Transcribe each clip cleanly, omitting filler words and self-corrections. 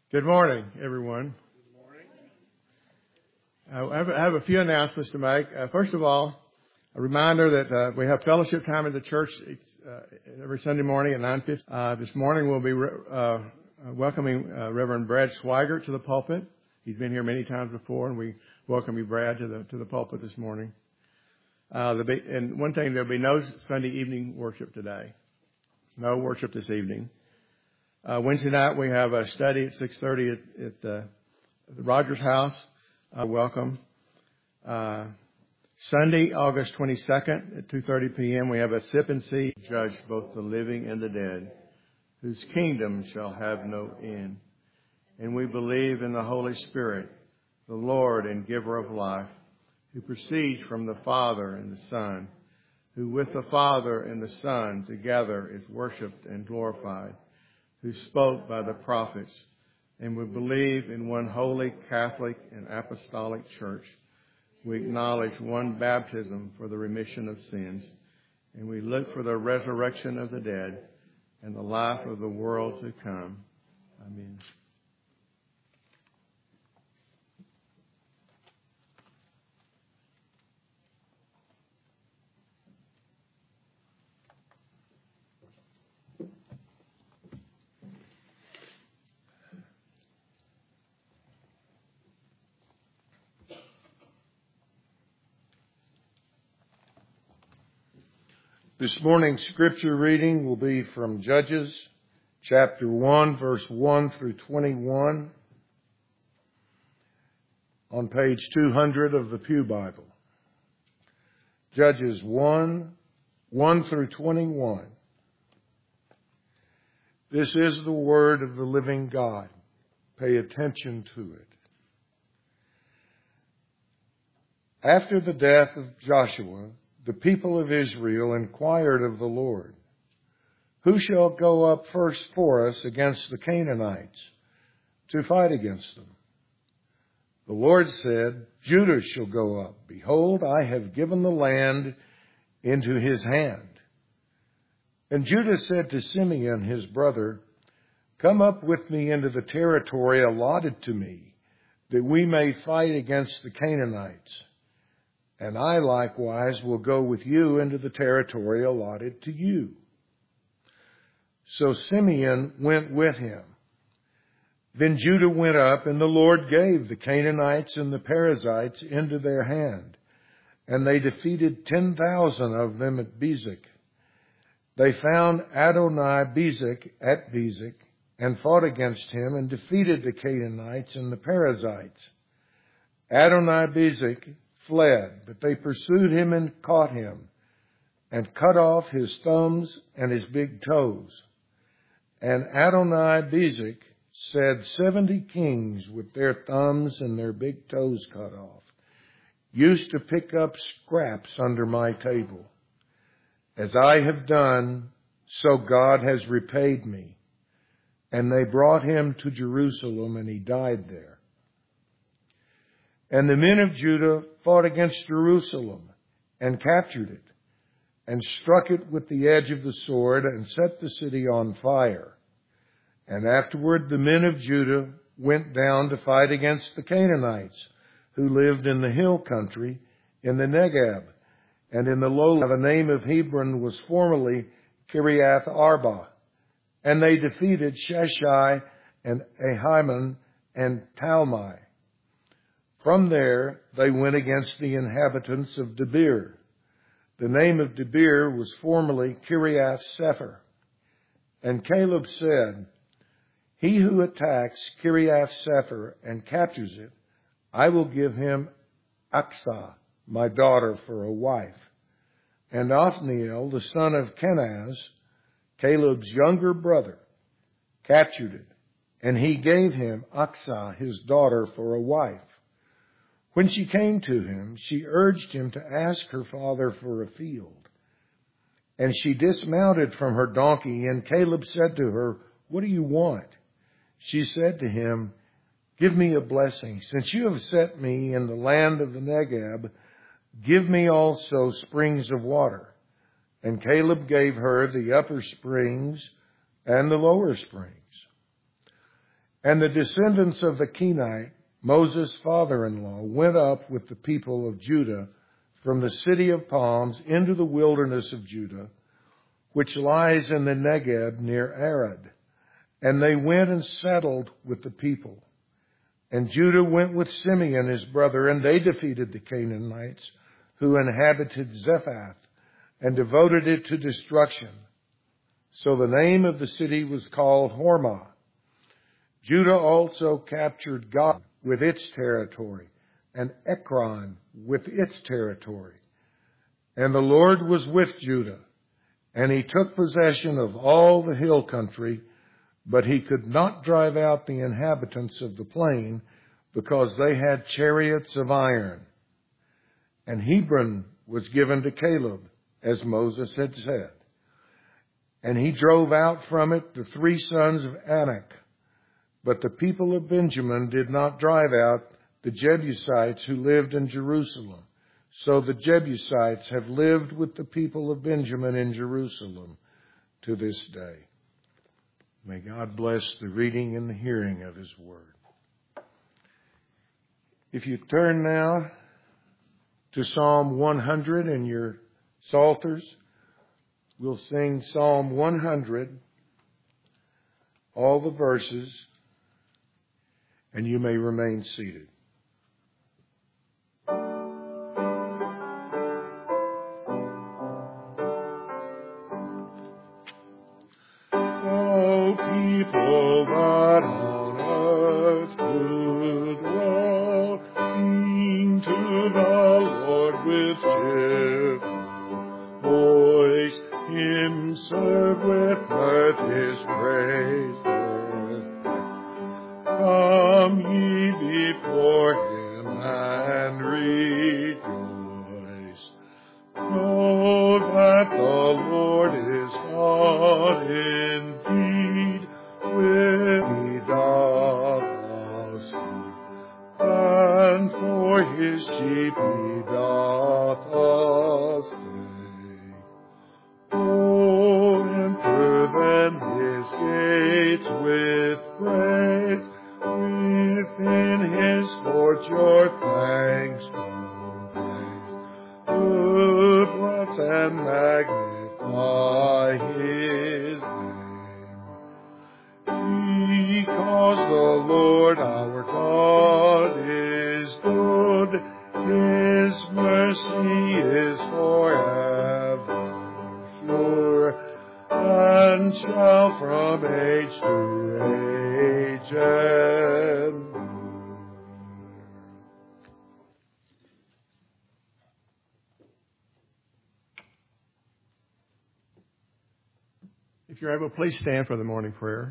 Good morning, everyone. I have a few announcements to make. First of all, a reminder that we have fellowship time at the church every Sunday morning at 9:50. This morning we'll be welcoming Reverend Brad Swigert to the pulpit. He's been here many times before, and we welcome you, Brad, to the pulpit this morning. And one thing, there'll be no Sunday evening worship today. No worship this evening. Wednesday night we have a study at 6:30 at the Rogers House. Welcome. Sunday, August 22nd at 2:30 p.m. we have a sip and see, judge both the living and the dead, whose kingdom shall have no end. And we believe in the Holy Spirit, the Lord and giver of life, who proceeds from the Father and the Son, who with the Father and the Son together is worshipped and glorified, who spoke by the prophets. And we believe in one holy, Catholic, and apostolic church. We acknowledge one baptism for the remission of sins. And we look for the resurrection of the dead and the life of the world to come. Amen. This morning's scripture reading will be from Judges chapter 1, verse 1 through 21 on page 200 of the Pew Bible. Judges 1 through 21. This is the word of the living God. Pay attention to it. After the death of Joshua, the people of Israel inquired of the Lord, "Who shall go up first for us against the Canaanites to fight against them?" The Lord said, "Judah shall go up. Behold, I have given the land into his hand." And Judah said to Simeon, his brother, "Come up with me into the territory allotted to me, that we may fight against the Canaanites. And I likewise will go with you into the territory allotted to you." So Simeon went with him. Then Judah went up, and the Lord gave the Canaanites and the Perizzites into their hand, and they defeated 10,000 of them at Bezek. They found Adoni-Bezek at Bezek, and fought against him, and defeated the Canaanites and the Perizzites. Adoni-Bezek fled, but they pursued him and caught him, and cut off his thumbs and his big toes. And Adoni-Bezek said, 70 kings with their thumbs and their big toes cut off used to pick up scraps under my table. As I have done, so God has repaid me. And they brought him to Jerusalem, and he died there. And the men of Judah fought against Jerusalem and captured it, and struck it with the edge of the sword, and set the city on fire. And afterward the men of Judah went down to fight against the Canaanites, who lived in the hill country, in the Negeb, and in the lowland. The name of Hebron was formerly Kiriath Arba. And they defeated Sheshai and Ahiman and Talmai. From there they went against the inhabitants of Debir. The name of Debir was formerly Kiriath Sepher. And Caleb said, "He who attacks Kiriath Sepher and captures it, I will give him Aksah, my daughter, for a wife." And Othniel, the son of Kenaz, Caleb's younger brother, captured it, and he gave him Aksah, his daughter, for a wife. When she came to him, she urged him to ask her father for a field. And she dismounted from her donkey, and Caleb said to her, "What do you want?" She said to him, "Give me a blessing. Since you have set me in the land of the Negeb, give me also springs of water." And Caleb gave her the upper springs and the lower springs. And the descendants of the Kenite, Moses' father-in-law, went up with the people of Judah from the city of palms into the wilderness of Judah, which lies in the Negeb near Arad. And they went and settled with the people. And Judah went with Simeon his brother, and they defeated the Canaanites who inhabited Zephath and devoted it to destruction. So the name of the city was called Hormah. Judah also captured Gath with its territory, and Ekron with its territory. And the Lord was with Judah, and he took possession of all the hill country, but he could not drive out the inhabitants of the plain, because they had chariots of iron. And Hebron was given to Caleb, as Moses had said. And he drove out from it the 3 sons of Anak. But the people of Benjamin did not drive out the Jebusites who lived in Jerusalem. So the Jebusites have lived with the people of Benjamin in Jerusalem to this day. May God bless the reading and the hearing of his word. If you turn now to Psalm 100 in your Psalters, we'll sing Psalm 100, all the verses, and you may remain seated. O people that on earth do dwell, sing to the Lord with cheerful voice, him serve with mirth, his praise. Come ye before him and rejoice. Know that the Lord is God indeed. With me doth speak, and for his sheep he doth stay. Oh, enter then his gates with praise, within his courts your thanks to praise. Good, bless and magnify his name. Because the Lord our God is good, his mercy is forever sure, and shall from age to age endure. If you're able, please stand for the morning prayer.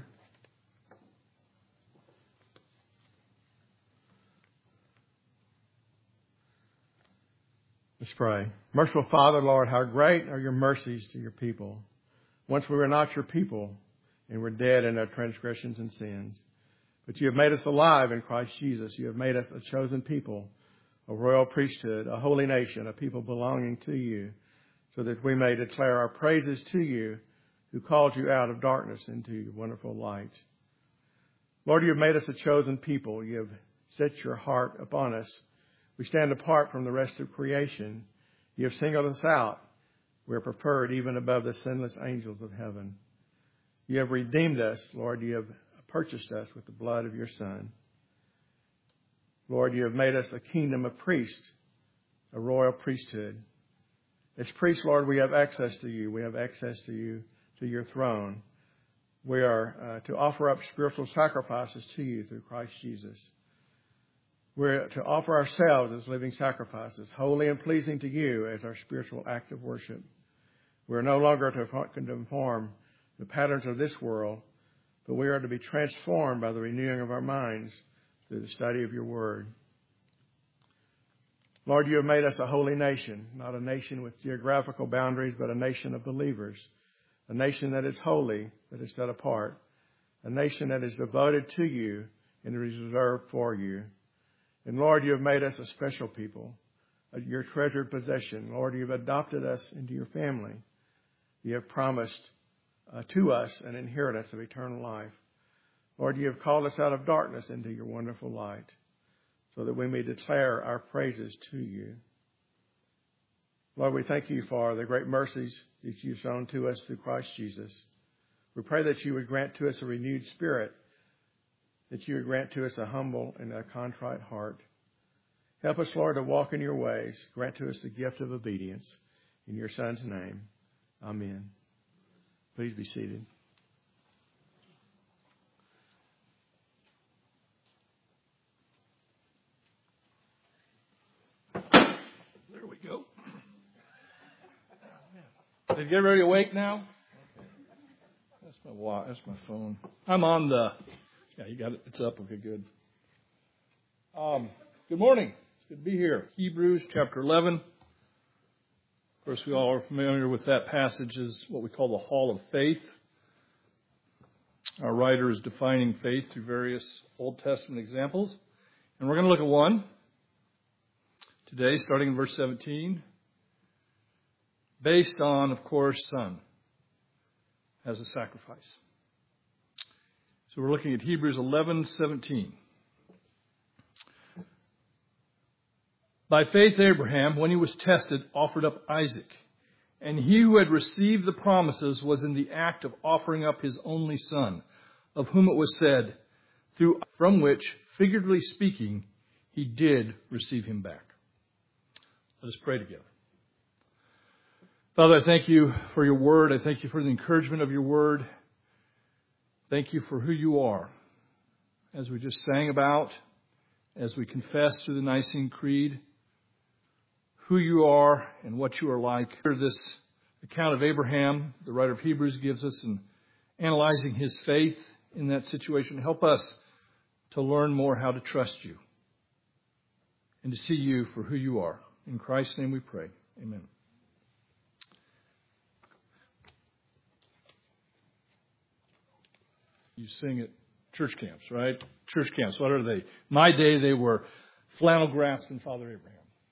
Let's pray. Merciful Father, Lord, how great are your mercies to your people. Once we were not your people, and were dead in our transgressions and sins. But you have made us alive in Christ Jesus. You have made us a chosen people, a royal priesthood, a holy nation, a people belonging to you, so that we may declare our praises to you, who called you out of darkness into your wonderful light. Lord, you have made us a chosen people. You have set your heart upon us. We stand apart from the rest of creation. You have singled us out. We are preferred even above the sinless angels of heaven. You have redeemed us, Lord. You have purchased us with the blood of your Son. Lord, you have made us a kingdom of priests, a royal priesthood. As priests, Lord, we have access to you. We have access to you, to your throne. We are to offer up spiritual sacrifices to you through Christ Jesus. We're to offer ourselves as living sacrifices, holy and pleasing to you as our spiritual act of worship. We're no longer to conform the patterns of this world, but we are to be transformed by the renewing of our minds through the study of your word. Lord, you have made us a holy nation, not a nation with geographical boundaries, but a nation of believers, a nation that is holy, that is set apart, a nation that is devoted to you and reserved for you. And Lord, you have made us a special people, your treasured possession. Lord, you have adopted us into your family. You have promised to us an inheritance of eternal life. Lord, you have called us out of darkness into your wonderful light so that we may declare our praises to you. Lord, we thank you for the great mercies that you've shown to us through Christ Jesus. We pray that you would grant to us a renewed spirit, that you would grant to us a humble and a contrite heart. Help us, Lord, to walk in your ways. Grant to us the gift of obedience. In your Son's name, amen. Please be seated. There we go. Did everybody awake now? That's my watch. That's my phone. I'm on the... Yeah, you got it. It's up. Okay, good. Good morning. It's good to be here. Hebrews chapter 11. Of course, we all are familiar with that passage as what we call the Hall of Faith. Our writer is defining faith through various Old Testament examples. And we're going to look at one today, starting in verse 17. Based on, of course, Son as a sacrifice. So we're looking at Hebrews 11:17. By faith Abraham, when he was tested, offered up Isaac. And he who had received the promises was in the act of offering up his only son, of whom it was said, from which, figuratively speaking, he did receive him back. Let us pray together. Father, I thank you for your word. I thank you for the encouragement of your word. Thank you for who you are. As we just sang about, as we confess through the Nicene Creed, who you are and what you are like. This account of Abraham, the writer of Hebrews gives us, in analyzing his faith in that situation. Help us to learn more how to trust you and to see you for who you are. In Christ's name we pray. Amen. You sing at church camps, right? Church camps, what are they? My day, they were flannel graphs and Father Abraham.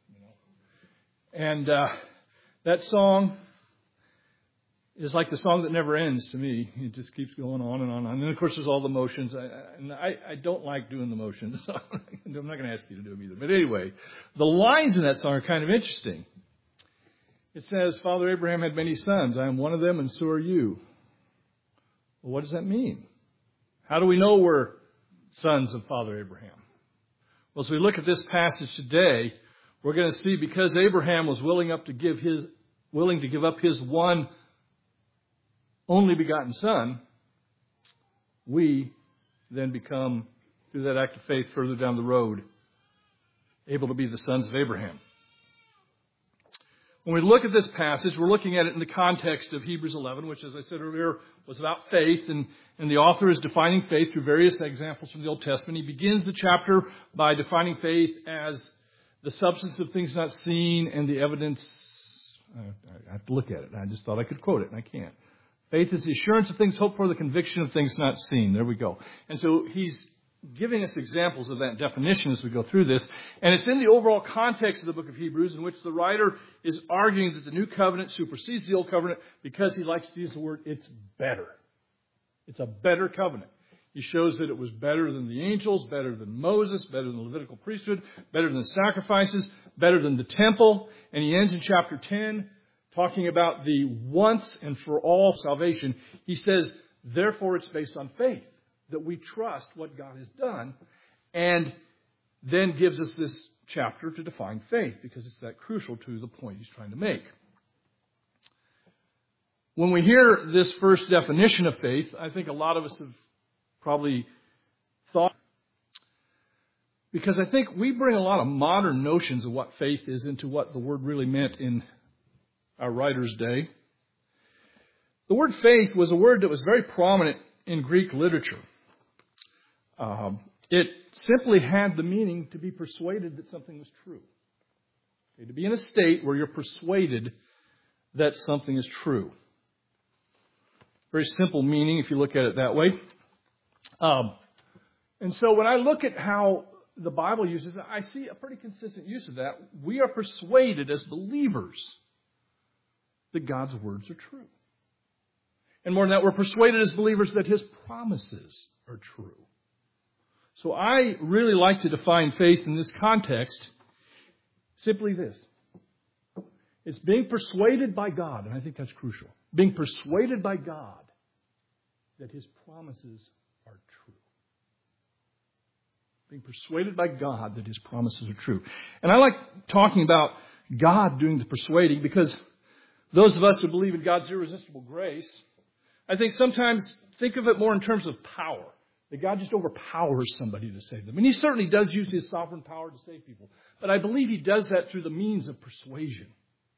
And that song is like the song that never ends to me. It just keeps going on and on. And then, of course, there's all the motions. I don't like doing the motions, so I'm not going to ask you to do them either. But anyway, the lines in that song are kind of interesting. It says, Father Abraham had many sons. I am one of them, and so are you. Well, what does that mean? How do we know we're sons of Father Abraham? Well, as we look at this passage today, we're going to see because Abraham was willing to give up his one only begotten son, we then become, through that act of faith further down the road, able to be the sons of Abraham. When we look at this passage, we're looking at it in the context of Hebrews 11, which, as I said earlier, was about faith, and the author is defining faith through various examples from the Old Testament. He begins the chapter by defining faith as the substance of things not seen and the evidence. I have to look at it. I just thought I could quote it, and I can't. Faith is the assurance of things hoped for, the conviction of things not seen. There we go. And so he's giving us examples of that definition as we go through this. And it's in the overall context of the book of Hebrews in which the writer is arguing that the new covenant supersedes the old covenant because he likes to use the word, it's better. It's a better covenant. He shows that it was better than the angels, better than Moses, better than the Levitical priesthood, better than the sacrifices, better than the temple. And he ends in chapter 10 talking about the once and for all salvation. He says, therefore it's based on faith, that we trust what God has done, and then gives us this chapter to define faith because it's that crucial to the point he's trying to make. When we hear this first definition of faith, I think a lot of us have probably thought, because I think we bring a lot of modern notions of what faith is into what the word really meant in our writer's day. The word faith was a word that was very prominent in Greek literature. It simply had the meaning to be persuaded that something was true. Okay, to be in a state where you're persuaded that something is true. Very simple meaning if you look at it that way. And so when I look at how the Bible uses it, I see a pretty consistent use of that. We are persuaded as believers that God's words are true. And more than that, we're persuaded as believers that His promises are true. So I really like to define faith in this context simply this. It's being persuaded by God, and I think that's crucial. Being persuaded by God that His promises are true. Being persuaded by God that His promises are true. And I like talking about God doing the persuading because those of us who believe in God's irresistible grace, I think sometimes think of it more in terms of power. That God just overpowers somebody to save them. And He certainly does use His sovereign power to save people. But I believe He does that through the means of persuasion.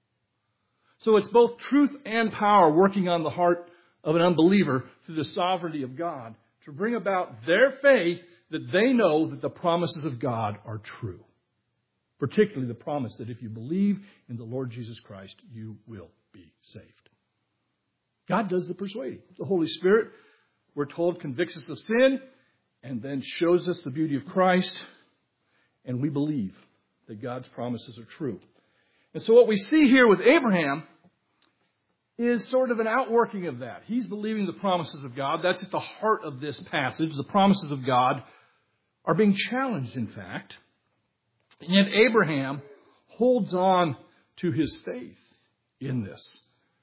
So it's both truth and power working on the heart of an unbeliever through the sovereignty of God to bring about their faith that they know that the promises of God are true. Particularly the promise that if you believe in the Lord Jesus Christ, you will be saved. God does the persuading. The Holy Spirit, we're told, convicts us of sin and then shows us the beauty of Christ, and we believe that God's promises are true. And so what we see here with Abraham is sort of an outworking of that. He's believing the promises of God. That's at the heart of this passage. The promises of God are being challenged, in fact. And yet Abraham holds on to his faith in this.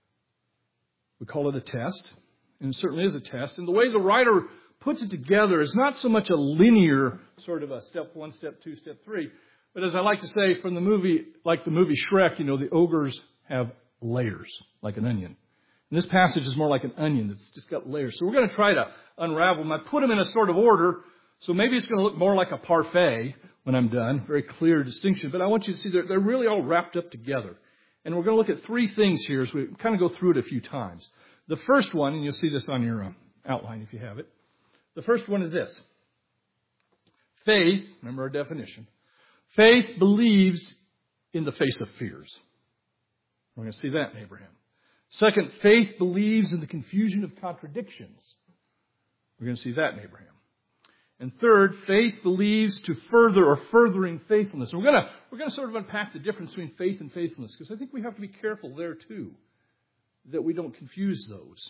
We call it a test, and it certainly is a test. And the way the writer puts it together is not so much a linear sort of a step 1, step 2, step 3. But as I like to say from the movie, like the movie Shrek, the ogres have layers, like an onion. And this passage is more like an onion that's just got layers. So we're going to try to unravel them. I put them in a sort of order, so maybe it's going to look more like a parfait when I'm done. Very clear distinction. But I want you to see they're really all wrapped up together. And we're going to look at 3 things here as we kind of go through it a few times. The first one, and you'll see this on your outline if you have it. The first one is this. Faith, remember our definition. Faith believes in the face of fears. We're going to see that in Abraham. Second, faith believes in the confusion of contradictions. We're going to see that in Abraham. And third, faith believes to further or furthering faithfulness. And we're going to sort of unpack the difference between faith and faithfulness, because I think we have to be careful there too, that we don't confuse those.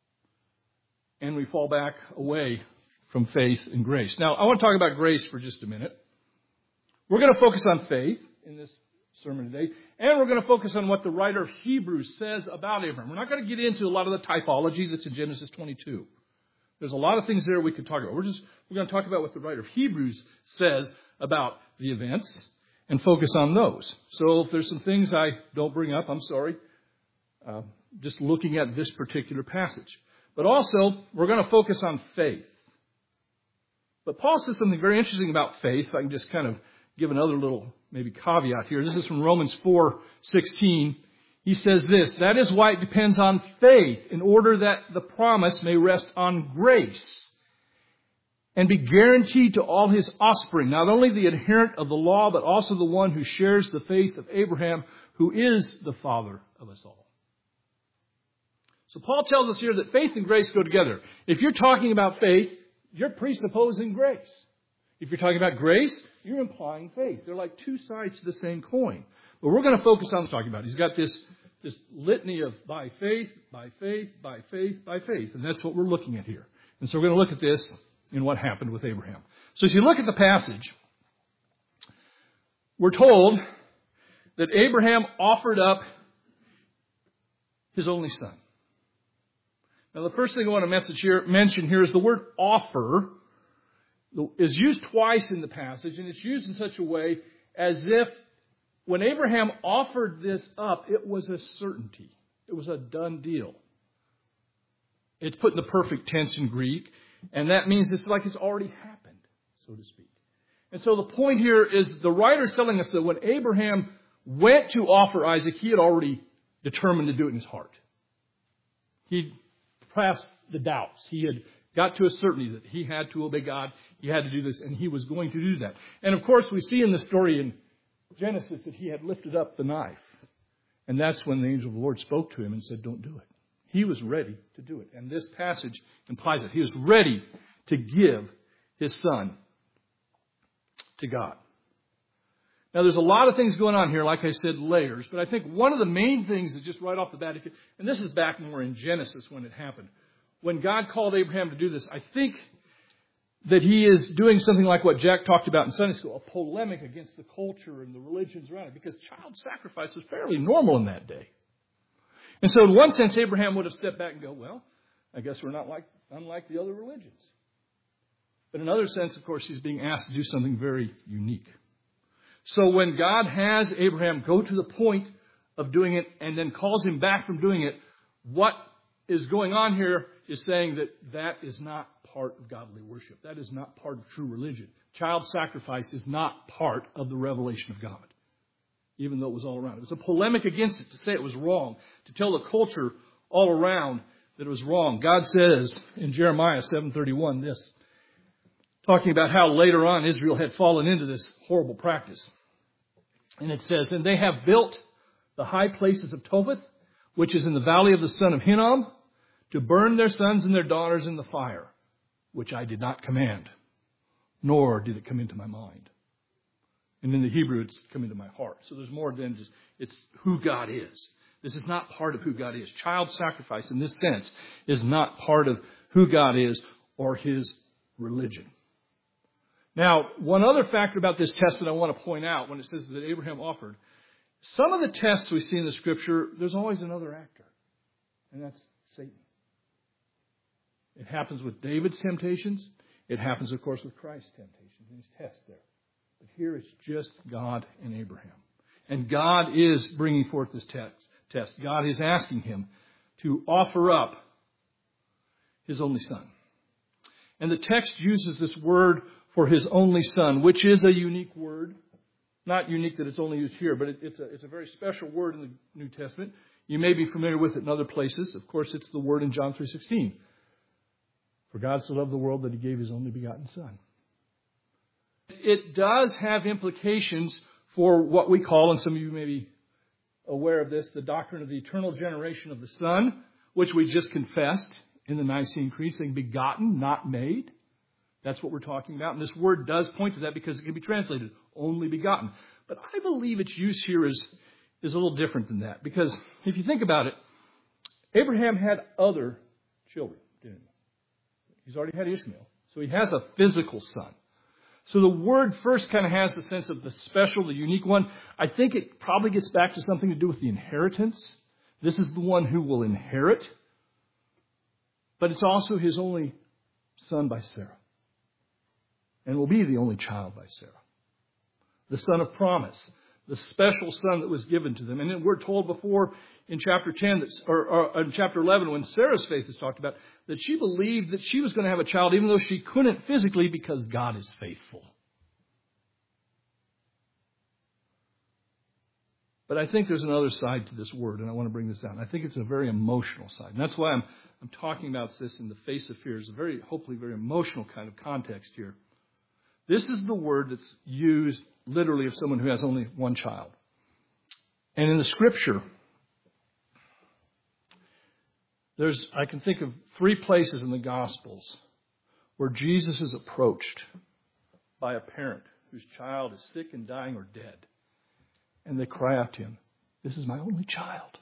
And we fall back away from faith and grace. Now, I want to talk about grace for just a minute. We're going to focus on faith in this sermon today, and we're going to focus on what the writer of Hebrews says about Abraham. We're not going to get into a lot of the typology that's in Genesis 22. There's a lot of things there we could talk about. We're going to talk about what the writer of Hebrews says about the events and focus on those. So if there's some things I don't bring up, I'm sorry. Just looking at this particular passage. But also, we're going to focus on faith. But Paul says something very interesting about faith. If I can just kind of give another little maybe caveat here. This is from Romans 4:16. He says this, that is why it depends on faith in order that the promise may rest on grace and be guaranteed to all his offspring, not only the adherent of the law, but also the one who shares the faith of Abraham, who is the father of us all. So Paul tells us here that faith and grace go together. If you're talking about faith, you're presupposing grace. If you're talking about grace, you're implying faith. They're like two sides to the same coin. But we're going to focus on talking about. He's got this litany of by faith, by faith, by faith, by faith. And that's what we're looking at here. And so we're going to look at this in what happened with Abraham. So as you look at the passage, we're told that Abraham offered up his only son. Now the first thing I want to mention here is the word offer is used twice in the passage, and it's used in such a way as if when Abraham offered this up, it was a certainty. It was a done deal. It's put in the perfect tense in Greek, and that means it's like it's already happened, so to speak. And so the point here is the writer is telling us that when Abraham went to offer Isaac, he had already determined to do it in his heart. He'd passed the doubts. He had got to a certainty that he had to obey God. He had to do this, and he was going to do that. And of course, we see in the story in Genesis that he had lifted up the knife. And that's when the angel of the Lord spoke to him and said, don't do it. He was ready to do it. And this passage implies that he was ready to give his son to God. Now, there's a lot of things going on here, like I said, layers. But I think one of the main things is just right off the bat, and this is back more in Genesis when it happened. When God called Abraham to do this, I think that he is doing something like what Jack talked about in Sunday school, a polemic against the culture and the religions around it, because child sacrifice was fairly normal in that day. And so in one sense, Abraham would have stepped back and go, well, I guess we're not unlike the other religions. But in another sense, of course, he's being asked to do something very unique. So when God has Abraham go to the point of doing it and then calls him back from doing it, what is going on here is saying that that is not part of godly worship. That is not part of true religion. Child sacrifice is not part of the revelation of God, even though it was all around. It was a polemic against it to say it was wrong, to tell the culture all around that it was wrong. God says in Jeremiah 7:31 this, talking about how later on Israel had fallen into this horrible practice. And it says, and they have built the high places of Topheth, which is in the valley of the son of Hinnom, to burn their sons and their daughters in the fire, which I did not command, nor did it come into my mind. And in the Hebrew, it's come into my heart. So there's more than just, it's who God is. This is not part of who God is. Child sacrifice, in this sense, is not part of who God is or His religion. Now, one other factor about this test that I want to point out when it says that Abraham offered, some of the tests we see in the Scripture, there's always another actor, and that's Satan. It happens with David's temptations. It happens, of course, with Christ's temptations and his test there. But here it's just God and Abraham. And God is bringing forth this test. God is asking him to offer up his only son. And the text uses this word for his only son, which is a unique word. Not unique that it's only used here, but it's a very special word in the New Testament. You may be familiar with it in other places. Of course, it's the word in John 3:16. For God so loved the world that He gave His only begotten Son. It does have implications for what we call, and some of you may be aware of this, the doctrine of the eternal generation of the Son, which we just confessed in the Nicene Creed, saying begotten, not made. That's what we're talking about. And this word does point to that because it can be translated only begotten. But I believe its use here is a little different than that. Because if you think about it, Abraham had other children, didn't he? He's already had Ishmael. So he has a physical son. So the word first kind of has the sense of the special, the unique one. I think it probably gets back to something to do with the inheritance. This is the one who will inherit. But it's also his only son by Sarah. And will be the only child by Sarah. The son of promise. The special son that was given to them. And then we're told before in chapter 10, or in chapter 11, when Sarah's faith is talked about, that she believed that she was going to have a child even though she couldn't physically because God is faithful. But I think there's another side to this word, and I want to bring this out. I think it's a very emotional side. And that's why I'm talking about this in the face of fear. It's a very, hopefully, very emotional kind of context here. This is the word that's used literally of someone who has only one child. And in the Scripture, I can think of 3 places in the Gospels where Jesus is approached by a parent whose child is sick and dying or dead. And they cry out to him, "This is my only child."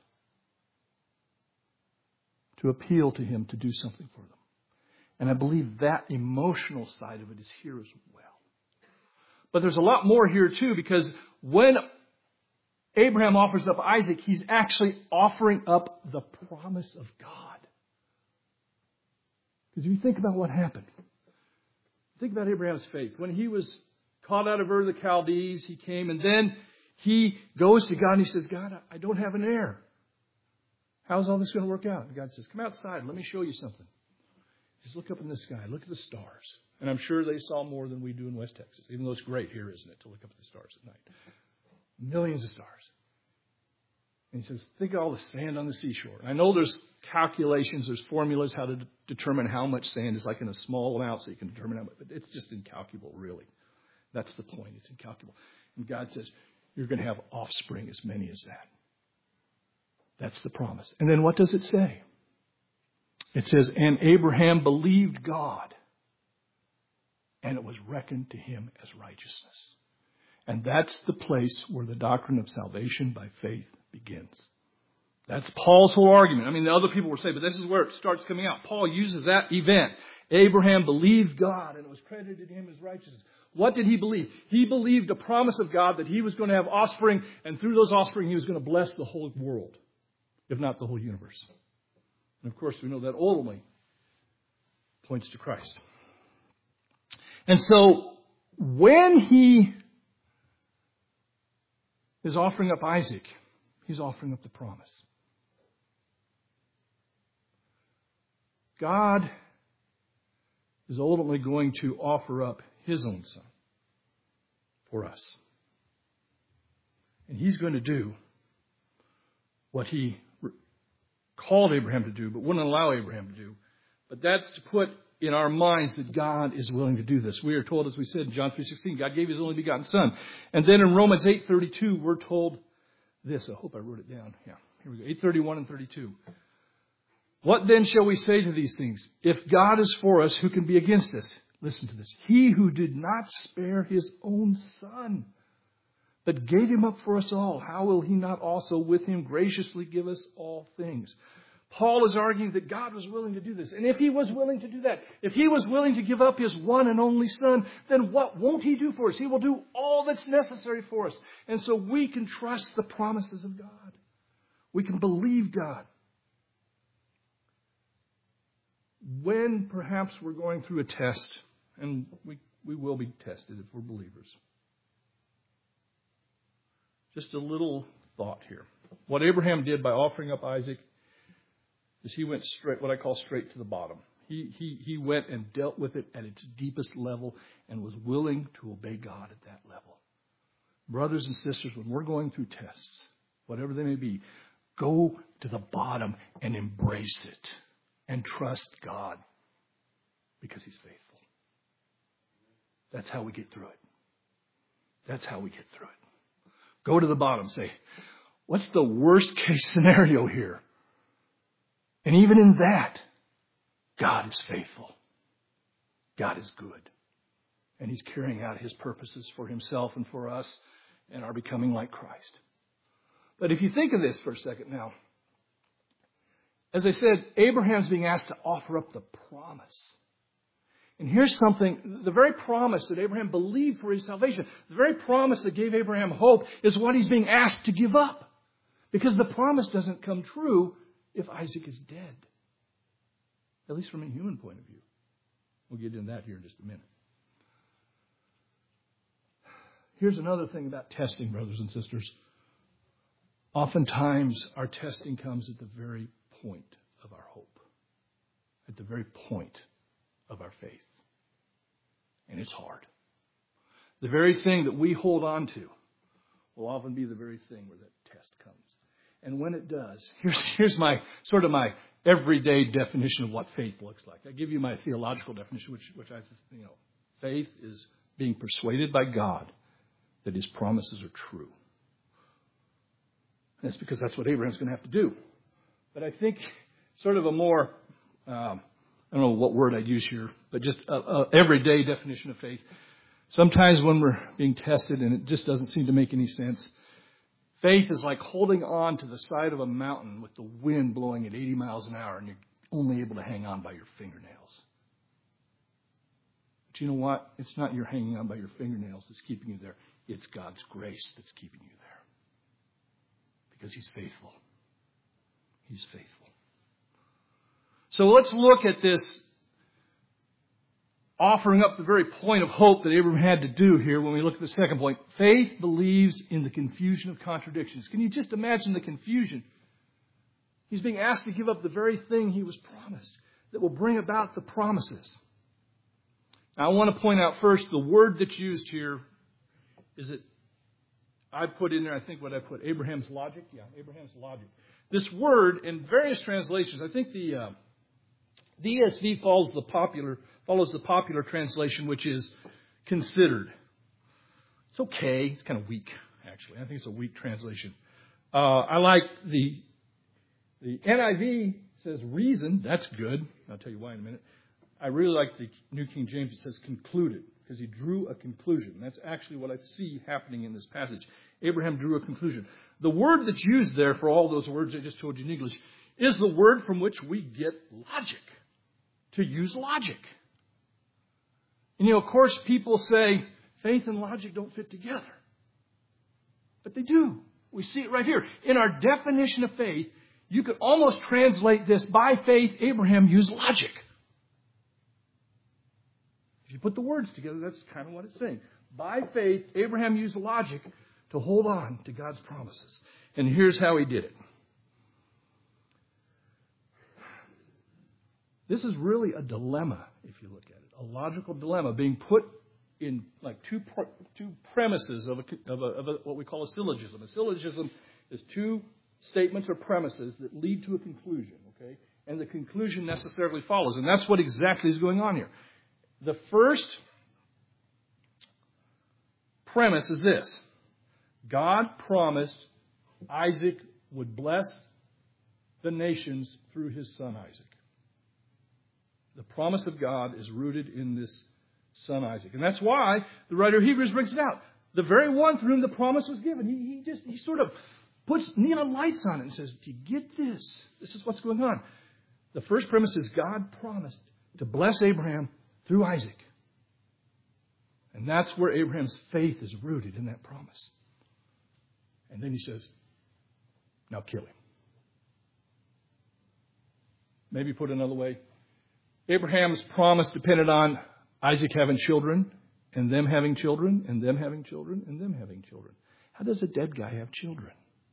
To appeal to him to do something for them. And I believe that emotional side of it is here as well. But there's a lot more here too, because when Abraham offers up Isaac, he's actually offering up the promise of God. Because if you think about what happened, think about Abraham's faith. When he was called out of Ur of the Chaldees, he came and then he goes to God and he says, "God, I don't have an heir. How's all this going to work out?" And God says, "Come outside. Let me show you something." He says, "Look up in the sky. Look at the stars." And I'm sure they saw more than we do in West Texas, even though it's great here, isn't it, to look up at the stars at night. Millions of stars. And he says, think of all the sand on the seashore. And I know there's calculations, there's formulas how to determine how much sand is like in a small amount so you can determine how much, but it's just incalculable, really. That's the point. It's incalculable. And God says, you're going to have offspring as many as that. That's the promise. And then what does it say? It says, and Abraham believed God, and it was reckoned to him as righteousness. And that's the place where the doctrine of salvation by faith begins. That's Paul's whole argument. I mean, the other people will say, but this is where it starts coming out. Paul uses that event Abraham believed God, and it was credited to him as righteousness. What did he believe? He believed the promise of God that he was going to have offspring, and through those offspring he was going to bless the whole world, if not the whole universe. And of course, we know that ultimately points to Christ. And so, when he is offering up Isaac, he's offering up the promise. God is ultimately going to offer up his own son for us. And he's going to do what he called Abraham to do, but wouldn't allow Abraham to do. But that's to put in our minds that God is willing to do this. We are told, as we said in John 3:16, God gave his only begotten son. And then in Romans 8:32, we're told this. I hope I wrote it down. Yeah, here we go. 8:31 and 32. What then shall we say to these things? If God is for us, who can be against us? Listen to this. He who did not spare his own son, but gave him up for us all, how will he not also with him graciously give us all things? Paul is arguing that God was willing to do this. And if he was willing to do that, if he was willing to give up his one and only son, then what won't he do for us? He will do all that's necessary for us. And so we can trust the promises of God. We can believe God. When perhaps we're going through a test, and we will be tested if we're believers. Just a little thought here. What Abraham did by offering up Isaac is he went straight, what I call straight to the bottom. He went and dealt with it at its deepest level and was willing to obey God at that level. Brothers and sisters, when we're going through tests, whatever they may be, go to the bottom and embrace it and trust God because he's faithful. That's how we get through it. That's how we get through it. Go to the bottom. Say, what's the worst case scenario here? And even in that, God is faithful. God is good. And he's carrying out his purposes for himself and for us and are becoming like Christ. But if you think of this for a second now, as I said, Abraham's being asked to offer up the promise. And here's something, the very promise that Abraham believed for his salvation, the very promise that gave Abraham hope is what he's being asked to give up. Because the promise doesn't come true if Isaac is dead. At least from a human point of view. We'll get into that here in just a minute. Here's another thing about testing, brothers and sisters. Oftentimes, our testing comes at the very point of our hope. At the very point of our faith. And it's hard. The very thing that we hold on to will often be the very thing where that test comes. And when it does, here's my sort of my everyday definition of what faith looks like. I give you my theological definition, which I faith is being persuaded by God that his promises are true. And that's because that's what Abraham's going to have to do. But I think sort of a more, I don't know what word I'd use here, but just a everyday definition of faith. Sometimes when we're being tested and it just doesn't seem to make any sense, faith is like holding on to the side of a mountain with the wind blowing at 80 miles an hour and you're only able to hang on by your fingernails. But you know what? It's not your hanging on by your fingernails that's keeping you there. It's God's grace that's keeping you there. Because he's faithful. He's faithful. So let's look at this offering up the very point of hope that Abraham had to do here when we look at the second point. Faith believes in the confusion of contradictions. Can you just imagine the confusion? He's being asked to give up the very thing he was promised that will bring about the promises. Now, I want to point out first the word that's used here is that I put in there, I think what I put, Abraham's logic. Yeah, Abraham's logic. This word in various translations, I think the ESV follows the popular translation, which is considered. It's okay. It's kind of weak, actually. I think it's a weak translation. I like the NIV says reason. That's good. I'll tell you why in a minute. I really like the New King James. It says concluded because he drew a conclusion. That's actually what I see happening in this passage. Abraham drew a conclusion. The word that's used there for all those words I just told you in English is the word from which we get logic. to use logic. And of course, people say faith and logic don't fit together. But they do. We see it right here. In our definition of faith, you could almost translate this, by faith, Abraham used logic. If you put the words together, that's kind of what it's saying. By faith, Abraham used logic to hold on to God's promises. And here's how he did it. This is really a dilemma, if you look at it. A logical dilemma being put in like two premises of what we call a syllogism. A syllogism is two statements or premises that lead to a conclusion, okay? And the conclusion necessarily follows. And that's what exactly is going on here. The first premise is this. God promised Isaac would bless the nations through his son Isaac. The promise of God is rooted in this son Isaac. And that's why the writer of Hebrews brings it out. The very one through whom the promise was given. He sort of puts neon lights on it and says, do you get this? This is what's going on. The first premise is God promised to bless Abraham through Isaac. And that's where Abraham's faith is rooted, in that promise. And then he says, now kill him. Maybe put another way. Abraham's promise depended on Isaac having children, and them having children, and them having children, and them having children. How does a dead guy have children?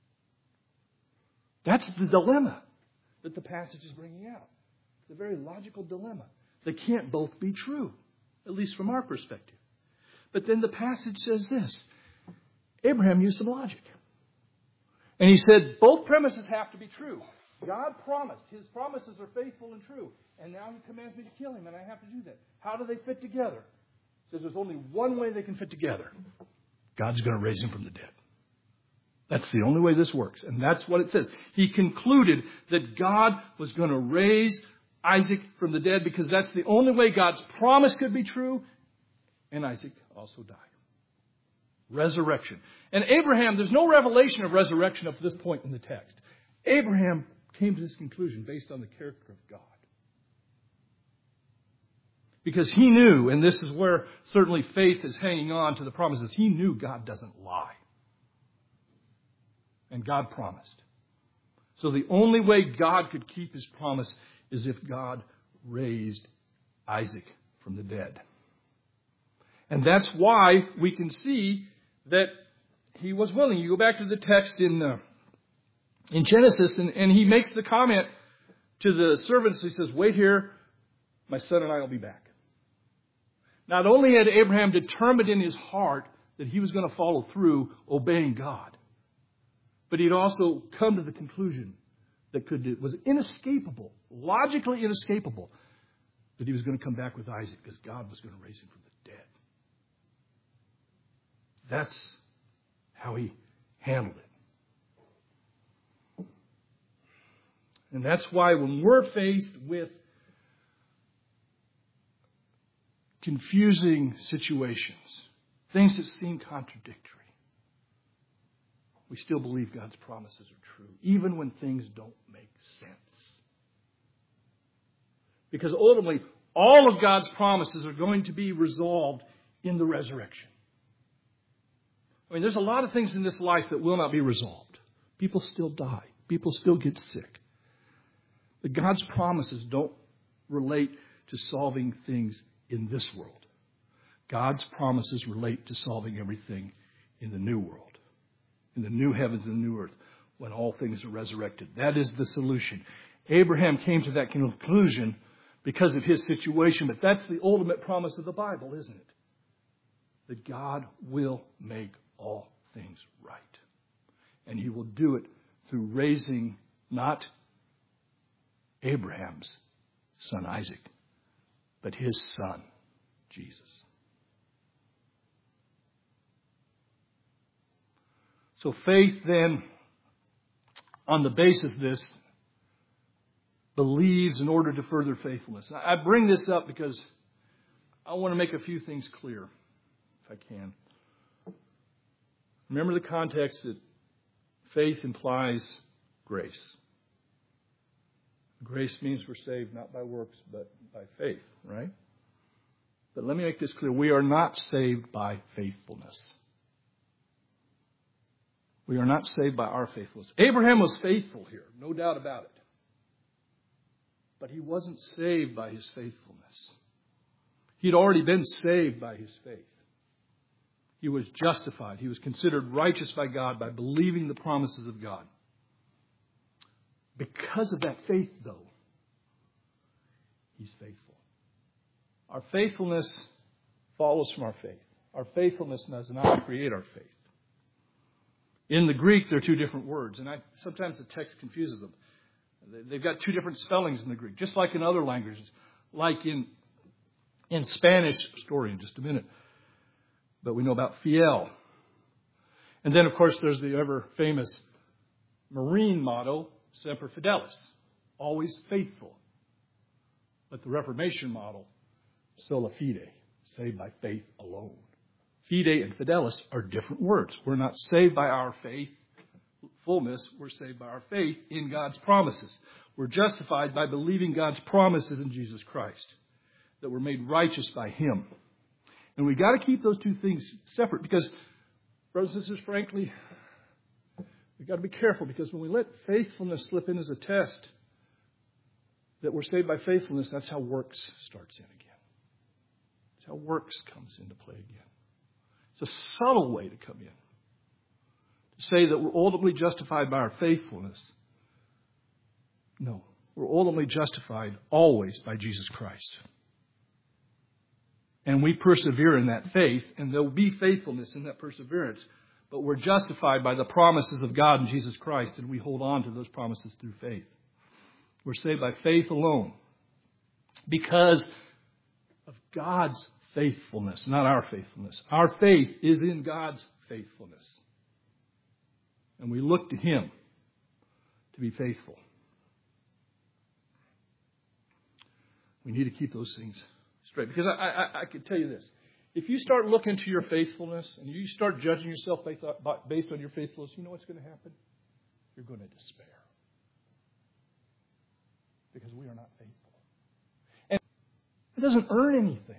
That's the dilemma that the passage is bringing out. The very logical dilemma. They can't both be true, at least from our perspective. But then the passage says this. Abraham used some logic. And he said, both premises have to be true. God promised. His promises are faithful and true. And now he commands me to kill him, and I have to do that. How do they fit together? He says there's only one way they can fit together. God's going to raise him from the dead. That's the only way this works. And that's what it says. He concluded that God was going to raise Isaac from the dead because that's the only way God's promise could be true. And Isaac also died. Resurrection. And Abraham, there's no revelation of resurrection up to this point in the text. Abraham came to this conclusion based on the character of God. Because he knew, and this is where certainly faith is hanging on to the promises, he knew God doesn't lie. And God promised. So the only way God could keep his promise is if God raised Isaac from the dead. And that's why we can see that he was willing. You go back to the text in Genesis, and he makes the comment to the servants. He says, wait here, my son and I will be back. Not only had Abraham determined in his heart that he was going to follow through obeying God, but he'd also come to the conclusion that was inescapable, logically inescapable, that he was going to come back with Isaac because God was going to raise him from the dead. That's how he handled it. And that's why when we're faced with confusing situations, things that seem contradictory, we still believe God's promises are true, even when things don't make sense. Because ultimately, all of God's promises are going to be resolved in the resurrection. I mean, there's a lot of things in this life that will not be resolved. People still die. People still get sick. But God's promises don't relate to solving things in this world. God's promises relate to solving everything in the new world, in the new heavens and new earth, when all things are resurrected. That is the solution. Abraham came to that conclusion because of his situation, but that's the ultimate promise of the Bible, isn't it? That God will make all things right. And he will do it through raising not Abraham's son Isaac, but his son, Jesus. So faith then, on the basis of this, believes in order to further faithfulness. I bring this up because I want to make a few things clear, if I can. Remember the context that faith implies grace. Grace means we're saved not by works, but by faith, right? But let me make this clear. We are not saved by faithfulness. We are not saved by our faithfulness. Abraham was faithful here, no doubt about it. But he wasn't saved by his faithfulness. He'd already been saved by his faith. He was justified. He was considered righteous by God by believing the promises of God. Because of that faith, though, he's faithful. Our faithfulness follows from our faith. Our faithfulness does not create our faith. In the Greek, there are two different words, and sometimes the text confuses them. They've got two different spellings in the Greek, just like in other languages, like in Spanish. Story in just a minute. But we know about fiel. And then, of course, there's the ever famous Marine motto, Semper Fidelis, always faithful. But the Reformation motto, sola fide, saved by faith alone. Fide and fidelis are different words. We're not saved by our faith fullness. We're saved by our faith in God's promises. We're justified by believing God's promises in Jesus Christ, that we're made righteous by Him. And we've got to keep those two things separate because, brothers and sisters, frankly, we've got to be careful because when we let faithfulness slip in as a test that we're saved by faithfulness, that's how works starts in again. That's how works comes into play again. It's a subtle way to come in. To say that we're ultimately justified by our faithfulness. No, we're ultimately justified always by Jesus Christ. And we persevere in that faith, and there will be faithfulness in that perseverance. But we're justified by the promises of God in Jesus Christ, and we hold on to those promises through faith. We're saved by faith alone because of God's faithfulness, not our faithfulness. Our faith is in God's faithfulness. And we look to Him to be faithful. We need to keep those things straight. Because I can tell you this. If you start looking to your faithfulness and you start judging yourself based on your faithfulness, you know what's going to happen? You're going to despair. Because we are not faithful. And it doesn't earn anything.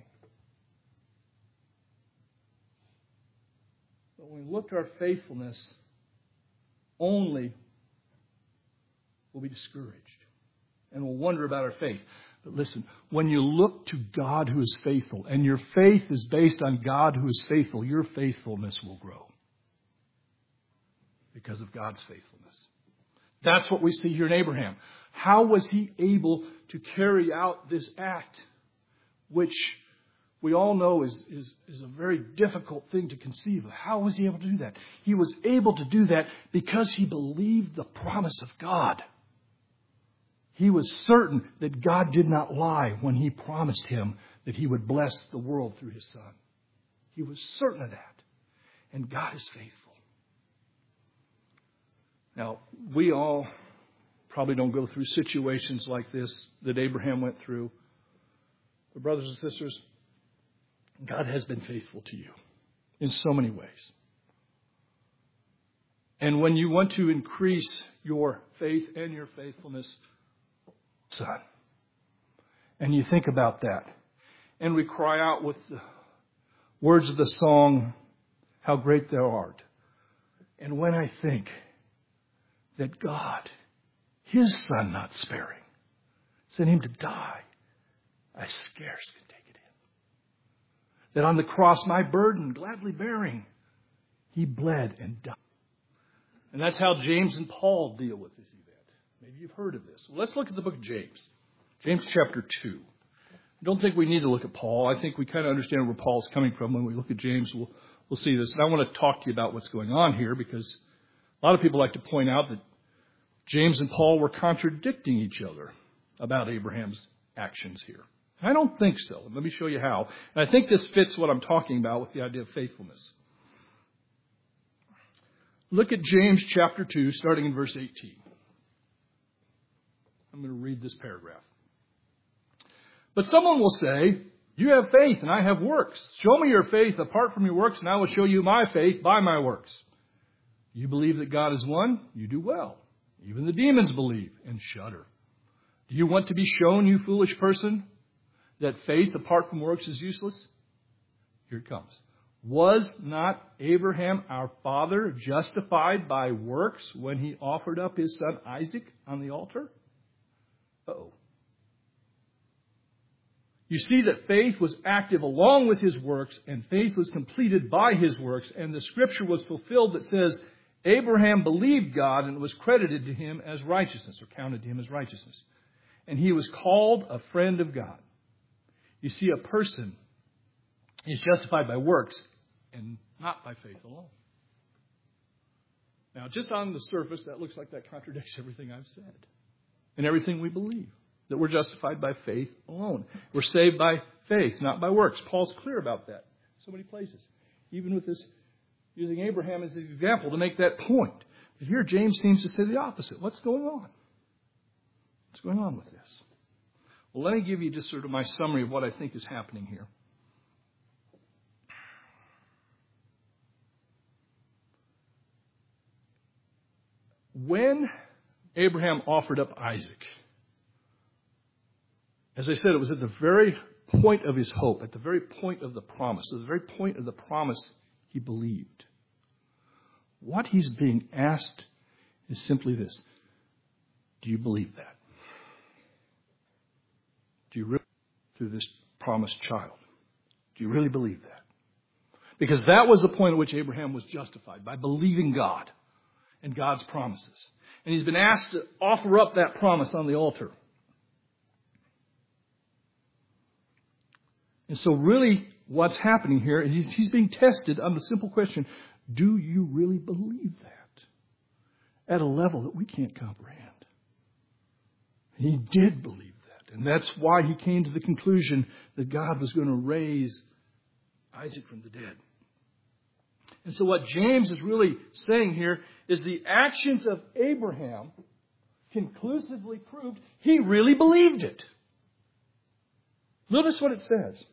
But when we look to our faithfulness only, we'll be discouraged. And we'll wonder about our faith. But listen, when you look to God who is faithful, and your faith is based on God who is faithful, your faithfulness will grow. Because of God's faithfulness. That's what we see here in Abraham. How was he able to carry out this act, which we all know is a very difficult thing to conceive of? How was he able to do that? He was able to do that because he believed the promise of God. He was certain that God did not lie when He promised him that He would bless the world through His Son. He was certain of that. And God is faithful. Now, we all probably don't go through situations like this that Abraham went through. But brothers and sisters, God has been faithful to you in so many ways. And when you want to increase your faith and your faithfulness, Son. And you think about that. And we cry out with the words of the song, How Great Thou Art. And when I think that God, His Son not sparing, sent Him to die, I scarce can take it in. That on the cross, my burden gladly bearing, He bled and died. And that's how James and Paul deal with this event. Maybe you've heard of this. Well, let's look at the book of James. James chapter 2. I don't think we need to look at Paul. I think we kind of understand where Paul's coming from. When we look at James, we'll see this. And I want to talk to you about what's going on here because a lot of people like to point out that James and Paul were contradicting each other about Abraham's actions here. I don't think so. Let me show you how. And I think this fits what I'm talking about with the idea of faithfulness. Look at James chapter 2, starting in verse 18. I'm going to read this paragraph. But someone will say, you have faith and I have works. Show me your faith apart from your works and I will show you my faith by my works. You believe that God is one? You do well. Even the demons believe and shudder. Do you want to be shown, you foolish person, that faith apart from works is useless? Here it comes. Was not Abraham our father justified by works when he offered up his son Isaac on the altar? Uh-oh. You see that faith was active along with his works, and faith was completed by his works, and the scripture was fulfilled that says, Abraham believed God, and it was credited to him as righteousness, or counted to him as righteousness. And he was called a friend of God. You see, a person is justified by works and not by faith alone. Now, just on the surface, that looks like that contradicts everything I've said and everything we believe, that we're justified by faith alone. We're saved by faith, not by works. Paul's clear about that in so many places, even with this, using Abraham as an example to make that point. But here, James seems to say the opposite. What's going on? What's going on with this? Well, let me give you just sort of my summary of what I think is happening here. When Abraham offered up Isaac, as I said, it was at the very point of his hope, at the very point of the promise, at the very point of the promise he believed. What he's being asked is simply this. Do you believe that? Do you really, through this promised child, do you really believe that? Because that was the point at which Abraham was justified, by believing God and God's promises. And he's been asked to offer up that promise on the altar. And so really what's happening here is he's being tested on the simple question, do you really believe that? At a level that we can't comprehend. He did believe that. And that's why he came to the conclusion that God was going to raise Isaac from the dead. And so what James is really saying here is the actions of Abraham conclusively proved he really believed it. Notice what it says.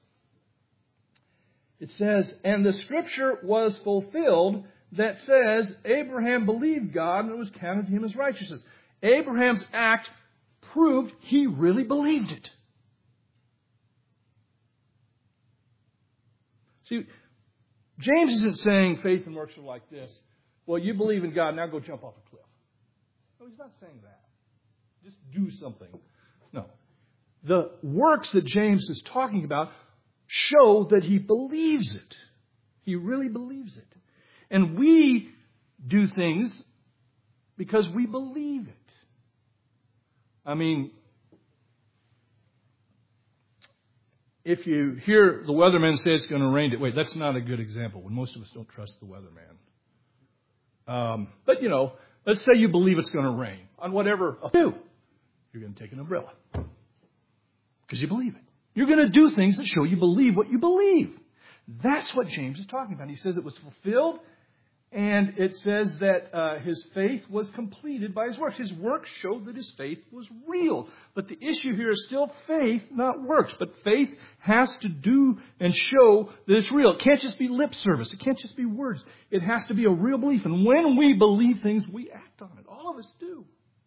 It says, and the scripture was fulfilled that says, Abraham believed God and it was counted to him as righteousness. Abraham's act proved he really believed it. See, James isn't saying faith and works are like this. Well, you believe in God, now go jump off a cliff. No, he's not saying that. Just do something. No. The works that James is talking about show that he believes it. He really believes it. And we do things because we believe it. I mean, if you hear the weatherman say it's going to rain, wait, that's not a good example when most of us don't trust the weatherman. But, let's say you believe it's going to rain on whatever you do. You're going to take an umbrella because you believe it. You're going to do things that show you believe what you believe. That's what James is talking about. He says it was fulfilled, and it says that his faith was completed by his works. His works showed that his faith was real. But the issue here is still faith, not works. But faith has to do and show that it's real. It can't just be lip service. It can't just be words. It has to be a real belief. And when we believe things, we act on it. All of us do.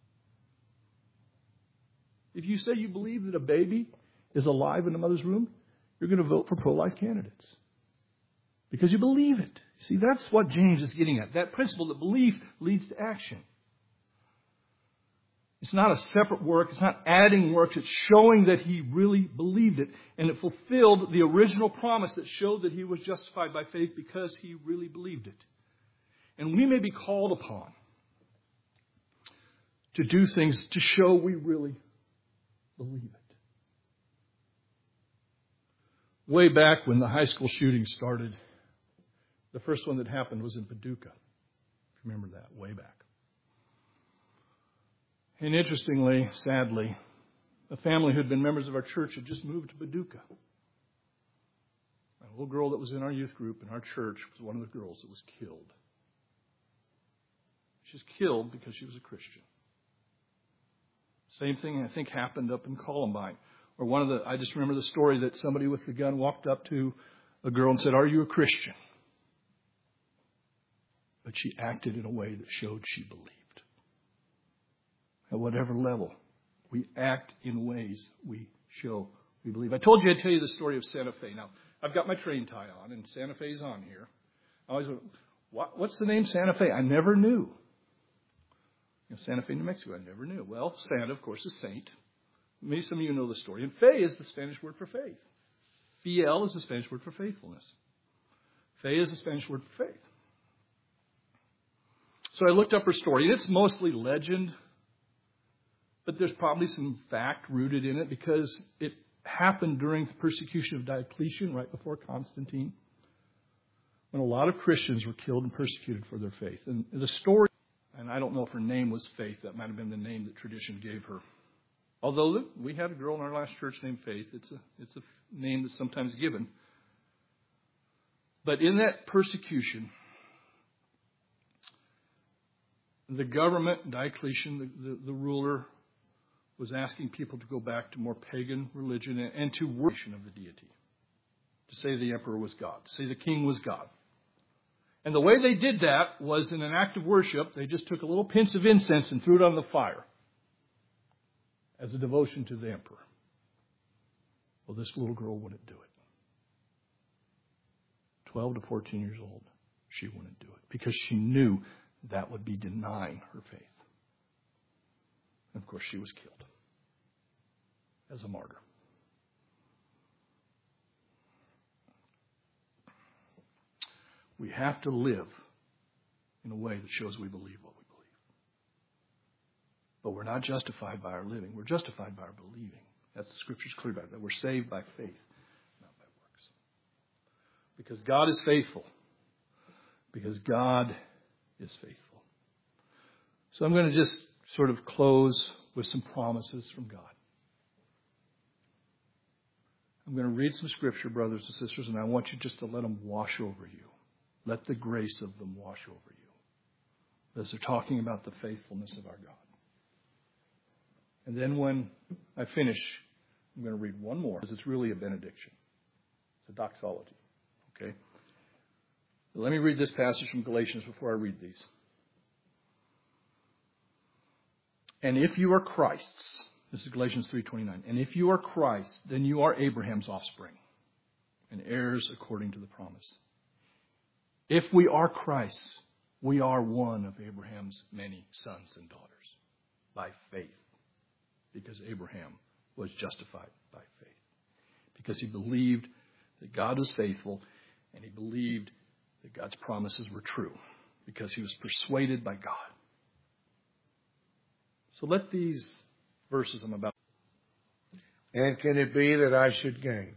If you say you believe that a baby is alive in a mother's womb, you're going to vote for pro-life candidates. Because you believe it. See, that's what James is getting at. That principle that belief leads to action. It's not a separate work. It's not adding works. It's showing that he really believed it. And it fulfilled the original promise that showed that he was justified by faith because he really believed it. And we may be called upon to do things to show we really believe it. Way back when the high school shooting started, the first one that happened was in Paducah. Remember that, way back. And interestingly, sadly, a family who had been members of our church had just moved to Paducah. A little girl that was in our youth group in our church was one of the girls that was killed. She was killed because she was a Christian. Same thing, I think, happened up in Columbine. Or I just remember the story that somebody with the gun walked up to a girl and said, "Are you a Christian?" But she acted in a way that showed she believed. At whatever level We act in ways we show we believe. I told you I'd tell you the story of Santa Fe. Now, I've got my train tie on, and Santa Fe's on here. I always went, what's the name Santa Fe? I never knew. Santa Fe, New Mexico, I never knew. Well, Santa, of course, is saint. Maybe some of you know the story. And Fe is the Spanish word for faith. Fiel is the Spanish word for faithfulness. Fe is the Spanish word for faith. So I looked up her story, and it's mostly legend, but there's probably some fact rooted in it because it happened during the persecution of Diocletian, right before Constantine, when a lot of Christians were killed and persecuted for their faith. And the story, and I don't know if her name was Faith, that might have been the name that tradition gave her. Although we had a girl in our last church named Faith. It's a name that's sometimes given. But in that persecution, the government, Diocletian, the ruler, was asking people to go back to more pagan religion and to worship of the deity. To say the emperor was God. To say the king was God. And the way they did that was in an act of worship, they just took a little pinch of incense and threw it on the fire as a devotion to the emperor. Well, this little girl wouldn't do it. 12 to 14 years old, she wouldn't do it because she knew that would be denying her faith. And of course, she was killed as a martyr. We have to live in a way that shows we believe what we believe. But we're not justified by our living. We're justified by our believing. That's the Scripture's clear about that. We're saved by faith, not by works. Because God is faithful. Because God is faithful. So I'm going to just sort of close with some promises from God. I'm going to read some Scripture, brothers and sisters, and I want you just to let them wash over you. Let the grace of them wash over you. As they're talking about the faithfulness of our God. And then when I finish, I'm going to read one more, because it's really a benediction. It's a doxology. Okay? So let me read this passage from Galatians before I read these. And if you are Christ's, this is Galatians 3:29, and if you are Christ, then you are Abraham's offspring and heirs according to the promise. If we are Christ, we are one of Abraham's many sons and daughters by faith, because Abraham was justified by faith, because he believed that God was faithful and he believed that God's promises were true, because he was persuaded by God. So let these verses I'm about. And can it be that I should gain?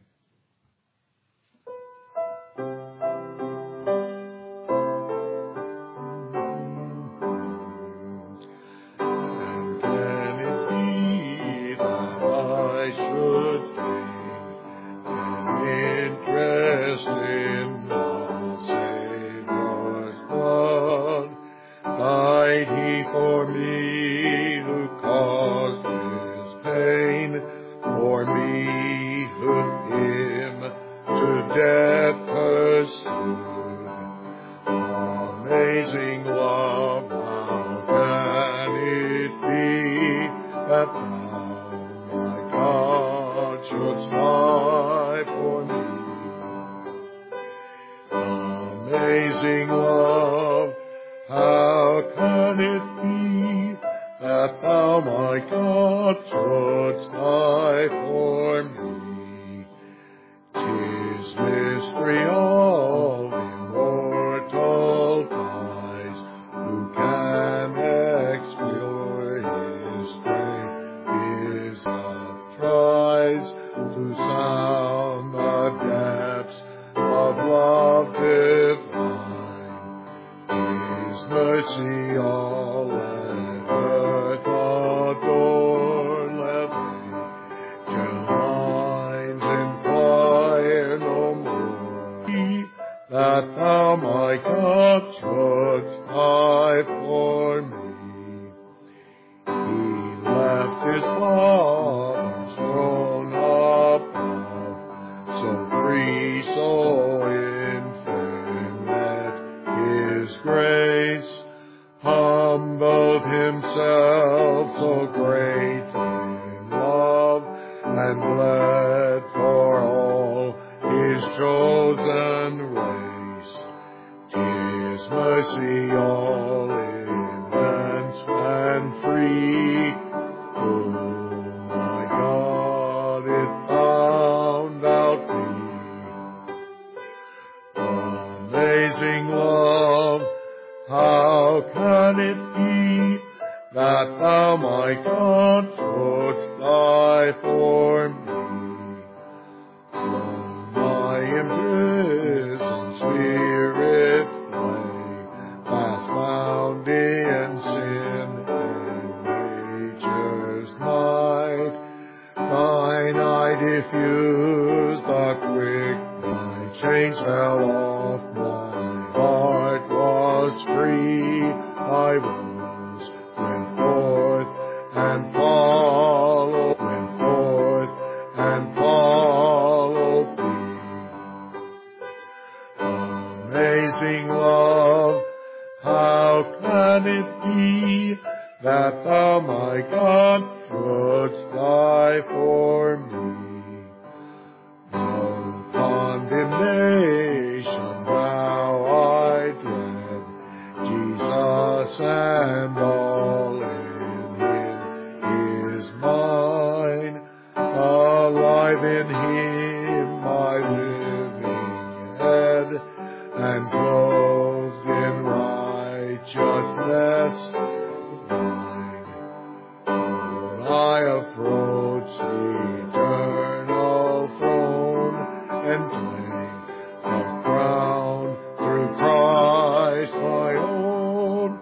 shouldst die for me. From my imprisoned spirit lay, fast bound in sin and nature's might. Thine eye diffused but quick, my chains fell off, my heart was free. I rose, went forth and followed, thee. Amazing love, how can it be that thou, my God, shouldst die for me? No condemnation now I dread, Jesus and all in Him is mine. Alive in Him my living head, and clothed in righteousness divine. Lord, I approach the eternal throne and claim the crown through Christ my own.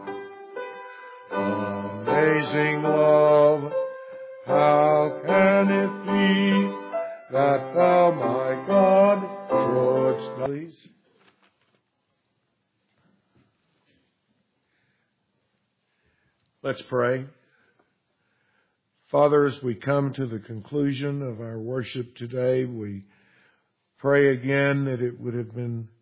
Amazing love, how can it be that thou, my God, shouldst die? Please. Let's pray. Father, as we come to the conclusion of our worship today, we pray again that it would have been